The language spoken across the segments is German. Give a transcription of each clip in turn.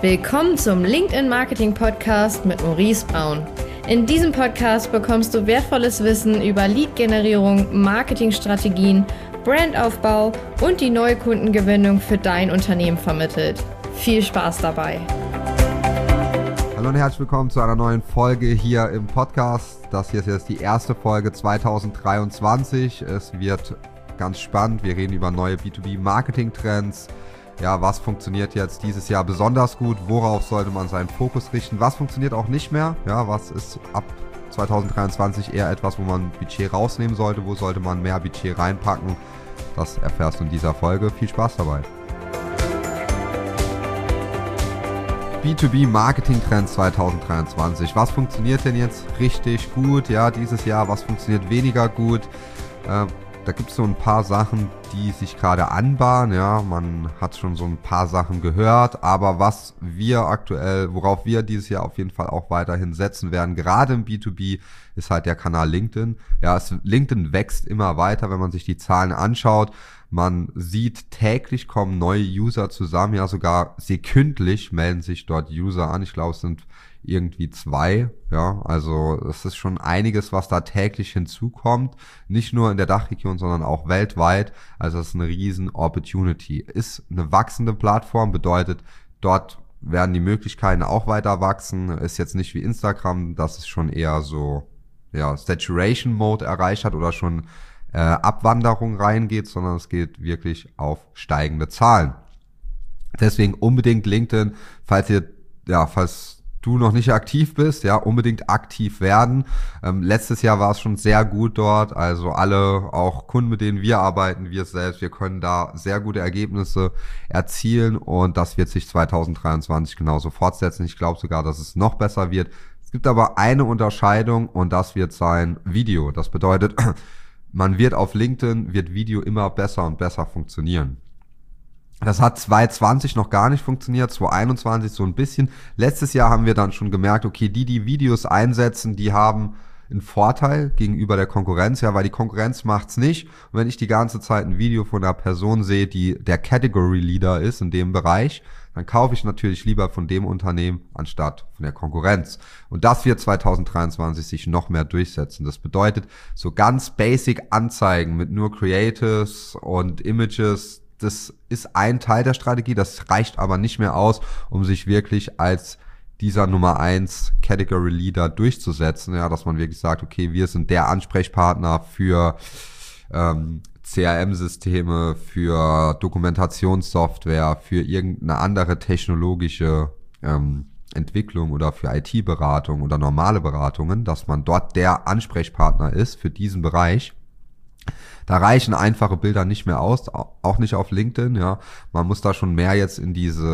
Willkommen zum LinkedIn Marketing Podcast mit Maurice Braun. In diesem Podcast bekommst du wertvolles Wissen über Lead-Generierung, Marketingstrategien, Brandaufbau und die Neukundengewinnung für dein Unternehmen vermittelt. Viel Spaß dabei! Hallo und herzlich willkommen zu einer neuen Folge hier im Podcast. Das hier ist jetzt die erste Folge 2023. Es wird ganz spannend. Wir reden über neue B2B-Marketing-Trends. Ja, was funktioniert jetzt dieses Jahr besonders gut? Worauf sollte man seinen Fokus richten? Was funktioniert auch nicht mehr? Ja, was ist ab 2023 eher etwas, wo man Budget rausnehmen sollte? Wo sollte man mehr Budget reinpacken? Das erfährst du in dieser Folge. Viel Spaß dabei. B2B Marketing Trends 2023. Was funktioniert denn jetzt richtig gut? Ja, dieses Jahr, was funktioniert weniger gut? Da gibt es so ein paar Sachen, die sich gerade anbahnen, ja, man hat schon so ein paar Sachen gehört, aber worauf wir dieses Jahr auf jeden Fall auch weiterhin setzen werden, gerade im B2B, ist halt der Kanal LinkedIn. Ja, LinkedIn wächst immer weiter, wenn man sich die Zahlen anschaut. Man sieht, täglich kommen neue User zusammen, ja, sogar sekündlich melden sich dort User an. Ich glaube, es sind irgendwie 2, ja, also es ist schon einiges, was da täglich hinzukommt, nicht nur in der Dachregion, sondern auch weltweit, also es ist eine riesen Opportunity, ist eine wachsende Plattform, bedeutet, dort werden die Möglichkeiten auch weiter wachsen, ist jetzt nicht wie Instagram, dass es schon eher so, ja, Saturation Mode erreicht hat oder schon Abwanderung reingeht, sondern es geht wirklich auf steigende Zahlen. Deswegen unbedingt LinkedIn, falls du noch nicht aktiv bist, ja, unbedingt aktiv werden. Letztes Jahr war es schon sehr gut dort, also alle, auch Kunden, mit denen wir arbeiten, wir selbst, wir können da sehr gute Ergebnisse erzielen und das wird sich 2023 genauso fortsetzen. Ich glaube sogar, dass es noch besser wird. Es gibt aber eine Unterscheidung und das wird sein Video. Das bedeutet, auf LinkedIn wird Video immer besser und besser funktionieren. Das hat 2020 noch gar nicht funktioniert, 2021 so ein bisschen. Letztes Jahr haben wir dann schon gemerkt, okay, die Videos einsetzen, die haben einen Vorteil gegenüber der Konkurrenz, ja, weil die Konkurrenz macht's nicht. Und wenn ich die ganze Zeit ein Video von einer Person sehe, die der Category Leader ist in dem Bereich, dann kaufe ich natürlich lieber von dem Unternehmen anstatt von der Konkurrenz. Und das wird 2023 sich noch mehr durchsetzen. Das bedeutet, so ganz basic Anzeigen mit nur Creatives und Images, das ist ein Teil der Strategie, das reicht aber nicht mehr aus, um sich wirklich als dieser Nummer 1 Category Leader durchzusetzen, ja, dass man wirklich sagt, okay, wir sind der Ansprechpartner für CRM-Systeme, für Dokumentationssoftware, für irgendeine andere technologische Entwicklung oder für IT-Beratung oder normale Beratungen, dass man dort der Ansprechpartner ist für diesen Bereich. Da reichen einfache Bilder nicht mehr aus, auch nicht auf LinkedIn, ja. Man muss da schon mehr jetzt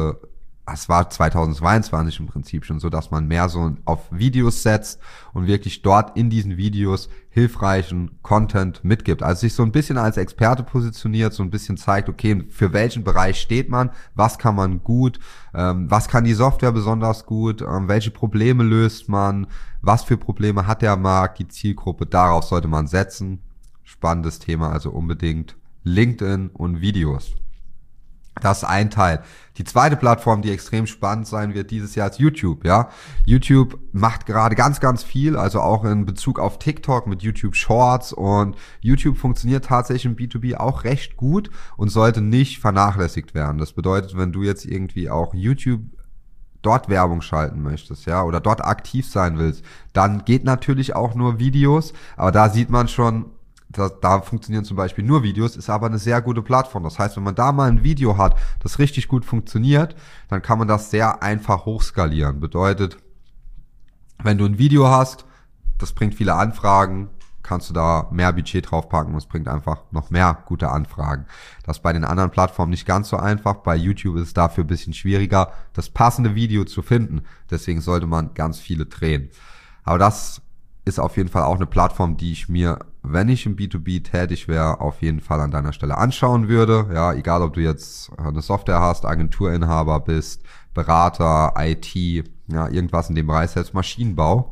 es war 2022 im Prinzip schon so, dass man mehr so auf Videos setzt und wirklich dort in diesen Videos hilfreichen Content mitgibt. Also sich so ein bisschen als Experte positioniert, so ein bisschen zeigt, okay, für welchen Bereich steht man, was kann man gut, was kann die Software besonders gut, welche Probleme löst man, was für Probleme hat der Markt, die Zielgruppe, darauf sollte man setzen. Spannendes Thema, also unbedingt LinkedIn und Videos. Das ist ein Teil. Die zweite Plattform, die extrem spannend sein wird dieses Jahr, ist YouTube, ja. YouTube macht gerade ganz, ganz viel, also auch in Bezug auf TikTok mit YouTube Shorts, und YouTube funktioniert tatsächlich im B2B auch recht gut und sollte nicht vernachlässigt werden. Das bedeutet, wenn du jetzt irgendwie auch YouTube dort Werbung schalten möchtest, ja, oder dort aktiv sein willst, dann geht natürlich auch nur Videos, aber da sieht man schon, da funktionieren zum Beispiel nur Videos, ist aber eine sehr gute Plattform. Das heißt, wenn man da mal ein Video hat, das richtig gut funktioniert, dann kann man das sehr einfach hochskalieren. Bedeutet, wenn du ein Video hast, das bringt viele Anfragen, kannst du da mehr Budget draufpacken und es bringt einfach noch mehr gute Anfragen. Das ist bei den anderen Plattformen nicht ganz so einfach. Bei YouTube ist es dafür ein bisschen schwieriger, das passende Video zu finden. Deswegen sollte man ganz viele drehen. Aber das ist auf jeden Fall auch eine Plattform, die ich mir, wenn ich im B2B tätig wäre, auf jeden Fall an deiner Stelle anschauen würde. Ja, egal ob du jetzt eine Software hast, Agenturinhaber bist, Berater, IT, ja, irgendwas in dem Bereich, selbst Maschinenbau.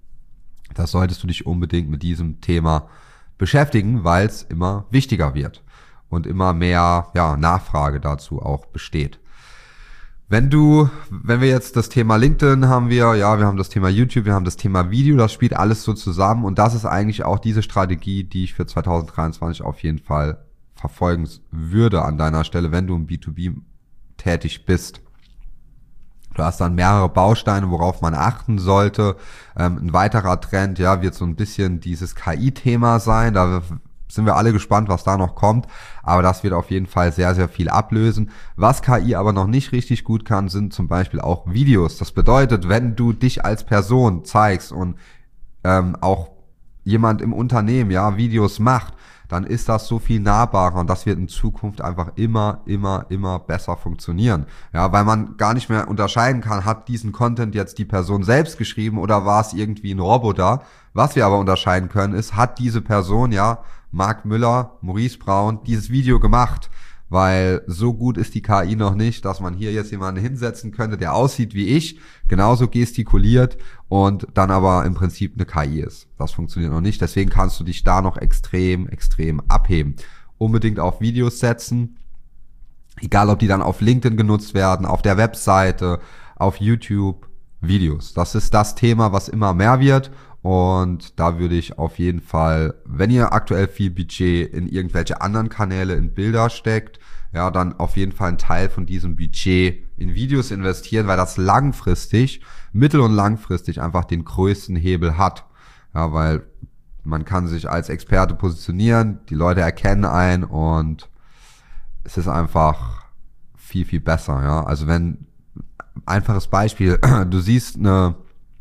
Da solltest du dich unbedingt mit diesem Thema beschäftigen, weil es immer wichtiger wird und immer mehr Nachfrage dazu auch besteht. Wenn wir jetzt das Thema LinkedIn haben wir haben das Thema YouTube, wir haben das Thema Video, das spielt alles so zusammen und das ist eigentlich auch diese Strategie, die ich für 2023 auf jeden Fall verfolgen würde an deiner Stelle, wenn du im B2B tätig bist. Du hast dann mehrere Bausteine, worauf man achten sollte. Ein weiterer Trend, wird so ein bisschen dieses KI-Thema sein. Da sind wir alle gespannt, was da noch kommt. Aber das wird auf jeden Fall sehr, sehr viel ablösen. Was KI aber noch nicht richtig gut kann, sind zum Beispiel auch Videos. Das bedeutet, wenn du dich als Person zeigst und auch jemand im Unternehmen Videos macht, dann ist das so viel nahbarer und das wird in Zukunft einfach immer besser funktionieren. Ja, weil man gar nicht mehr unterscheiden kann, hat diesen Content jetzt die Person selbst geschrieben oder war es irgendwie ein Roboter. Was wir aber unterscheiden können, ist, hat diese Person, Marc Müller, Maurice Braun, dieses Video gemacht. Weil so gut ist die KI noch nicht, dass man hier jetzt jemanden hinsetzen könnte, der aussieht wie ich, genauso gestikuliert und dann aber im Prinzip eine KI ist. Das funktioniert noch nicht, deswegen kannst du dich da noch extrem abheben. Unbedingt auf Videos setzen, egal ob die dann auf LinkedIn genutzt werden, auf der Webseite, auf YouTube, Videos. Das ist das Thema, was immer mehr wird. Und da würde ich auf jeden Fall, wenn ihr aktuell viel Budget in irgendwelche anderen Kanäle, in Bilder steckt, dann auf jeden Fall einen Teil von diesem Budget in Videos investieren, weil das langfristig, mittel- und langfristig einfach den größten Hebel hat. Ja, weil man kann sich als Experte positionieren, die Leute erkennen einen und es ist einfach viel besser. Ja, also einfaches Beispiel, du siehst eine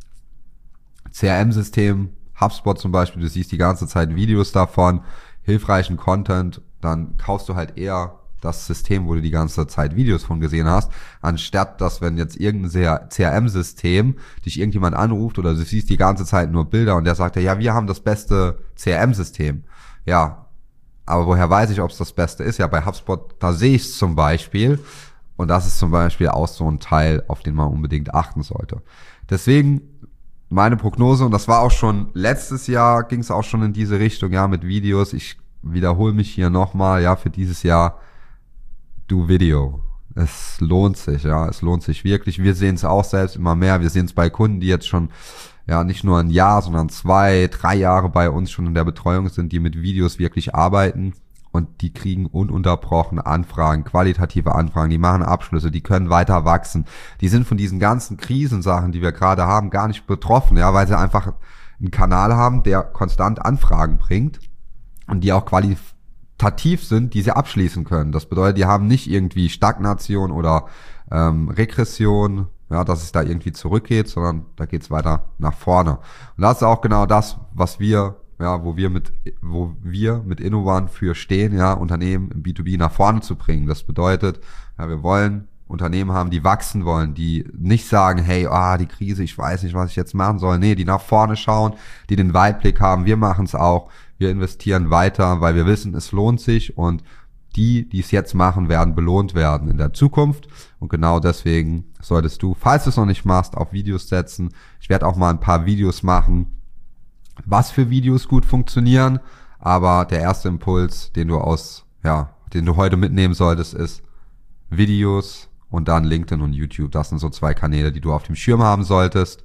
CRM-System, HubSpot zum Beispiel, du siehst die ganze Zeit Videos davon, hilfreichen Content, dann kaufst du halt eher das System, wo du die ganze Zeit Videos von gesehen hast, anstatt dass, wenn jetzt irgendein CRM-System dich irgendjemand anruft oder du siehst die ganze Zeit nur Bilder und der sagt ja, wir haben das beste CRM-System. Ja, aber woher weiß ich, ob es das Beste ist? Ja, bei HubSpot, da sehe ich es zum Beispiel und das ist zum Beispiel auch so ein Teil, auf den man unbedingt achten sollte. Deswegen meine Prognose, und das war auch schon letztes Jahr, ging es auch schon in diese Richtung, mit Videos. Ich wiederhole mich hier nochmal, für dieses Jahr, do Video. Es lohnt sich, es lohnt sich wirklich. Wir sehen es auch selbst immer mehr. Wir sehen es bei Kunden, die jetzt schon, nicht nur ein Jahr, sondern 2, 3 Jahre bei uns schon in der Betreuung sind, die mit Videos wirklich arbeiten. Und die kriegen ununterbrochen Anfragen, qualitative Anfragen, die machen Abschlüsse, die können weiter wachsen. Die sind von diesen ganzen Krisensachen, die wir gerade haben, gar nicht betroffen, weil sie einfach einen Kanal haben, der konstant Anfragen bringt und die auch qualitativ sind, die sie abschließen können. Das bedeutet, die haben nicht irgendwie Stagnation oder Regression, dass es da irgendwie zurückgeht, sondern da geht's weiter nach vorne. Und das ist auch genau das, was wir wo wir mit Innovan für stehen, Unternehmen im B2B nach vorne zu bringen. Das bedeutet, wir wollen Unternehmen haben, die wachsen wollen, die nicht sagen, hey, die Krise, ich weiß nicht, was ich jetzt machen soll. Nee, die nach vorne schauen, die den Weitblick haben. Wir machen es auch. Wir investieren weiter, weil wir wissen, es lohnt sich und die es jetzt machen, werden belohnt werden in der Zukunft. Und genau deswegen solltest du, falls du es noch nicht machst, auf Videos setzen. Ich werde auch mal ein paar Videos machen, was für Videos gut funktionieren, aber der erste Impuls, den du heute mitnehmen solltest, ist Videos und dann LinkedIn und YouTube. Das sind so 2 Kanäle, die du auf dem Schirm haben solltest.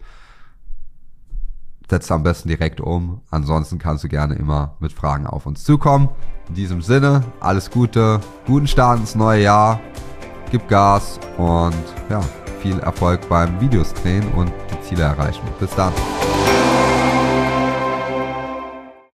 Setz am besten direkt um, ansonsten kannst du gerne immer mit Fragen auf uns zukommen. In diesem Sinne, alles Gute, guten Start ins neue Jahr, gib Gas und viel Erfolg beim Videos drehen und die Ziele erreichen. Bis dann.